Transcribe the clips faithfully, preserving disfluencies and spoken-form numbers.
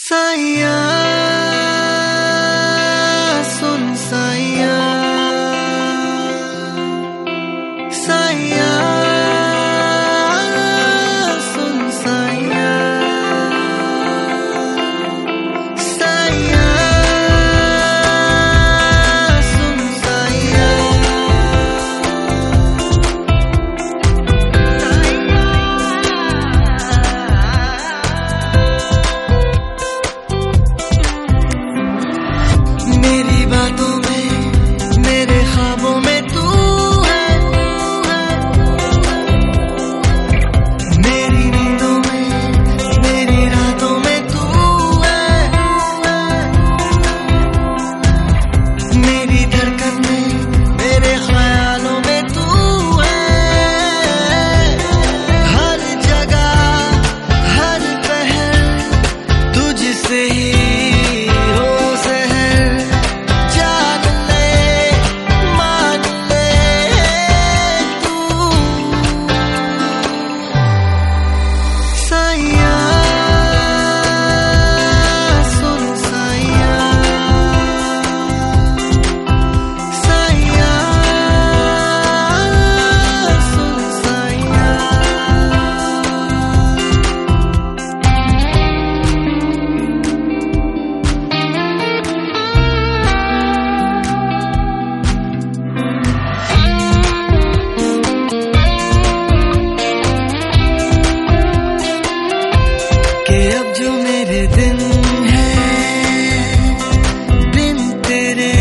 साइया सुन साइया, साइया सुन साइया, साइया सुन साइया, मेरी बातों में मेरे ख्वाबों में तू है, मेरी नींदों में मेरी रातों में तू है, मेरी धड़कन में मेरे ख्यालों में तू है, हर जगह हर पहर तुझसे ही दिन है दिन तेरे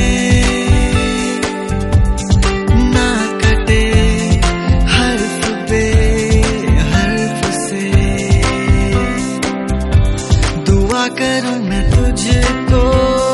ना कटे हर्फ पे हर्फ से, दुआ करूं मैं तुझको